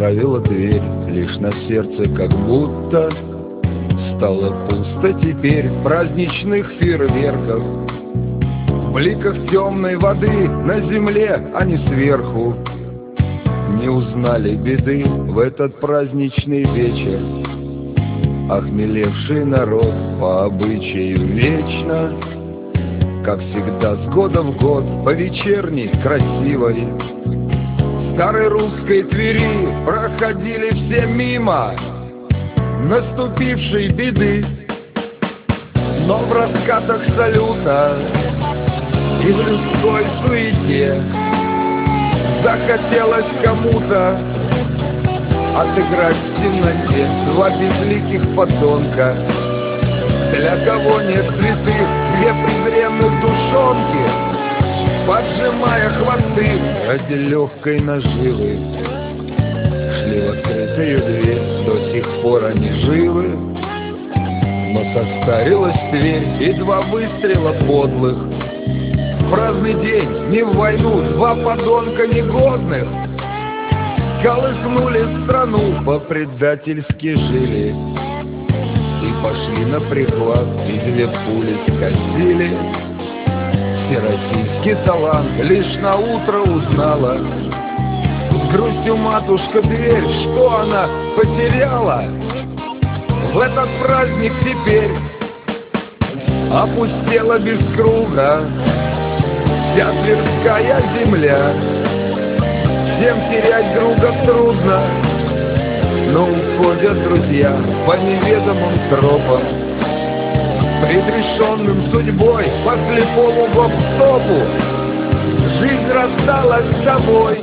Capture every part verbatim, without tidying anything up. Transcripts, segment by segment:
правила дверь, лишь на сердце как будто стало пусто теперь в праздничных фейерверках, в бликах темной воды на земле, а не сверху. Не узнали беды в этот праздничный вечер. Охмелевший народ по обычаю вечно, как всегда с года в год по вечерней красивой старой русской Твери проходили все мимо наступившей беды. Но в раскатах салюта и в людской суете захотелось кому-то отыграть в темноте два безликих подонка. Для кого нет святых, две презренных душонки, поджимая хвосты ради легкой наживы, шли в открытую дверь, до сих пор они живы. Но состарилась Тверь, и два выстрела подлых в праздный день, не в войну, два подонка негодных сколыхнули страну, по-предательски жили и пошли на прихват, и две пули скосили. Всероссийский талант лишь на утро узнала с грустью матушка Тверь, что она потеряла. В этот праздник теперь опустела без круга вся Тверская земля. Всем терять друга трудно, но уходят друзья по неведомым тропам, предрешенным судьбой по слепому гоп-стопу. Жизнь рассталась с собой.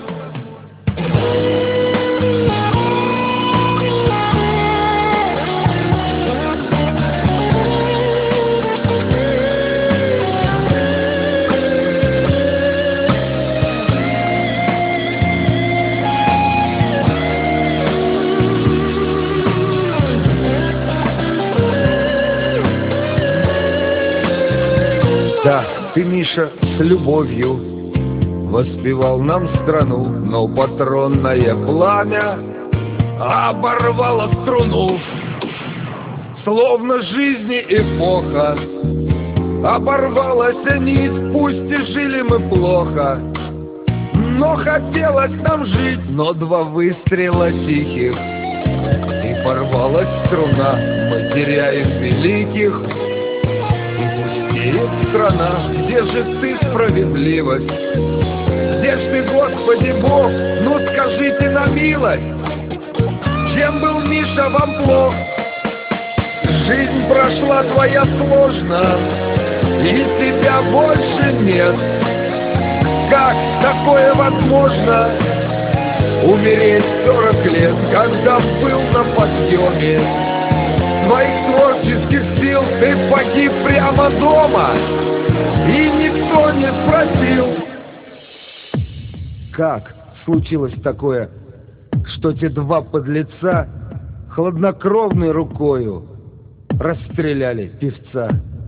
Да, ты, Миша, с любовью воспевал нам страну, но патронное пламя оборвало струну. Словно жизни эпоха оборвалась нить, пусть и жили мы плохо, но хотелось нам жить. Но два выстрела тихих, и порвалась струна, мы теряем великих. Пустеет страна, где же ты, справедливость? Где ж ты, Господи Бог? Ну скажите на милость, чем был, Миша, вам плох? Жизнь прошла твоя сложно, и тебя больше нет. Как такое возможно? Умереть сорок лет, когда был на подъеме своих творческих сил, ты погиб прямо дома, и никто не спросил. Как случилось такое, что те два подлеца хладнокровной рукою расстреляли певца?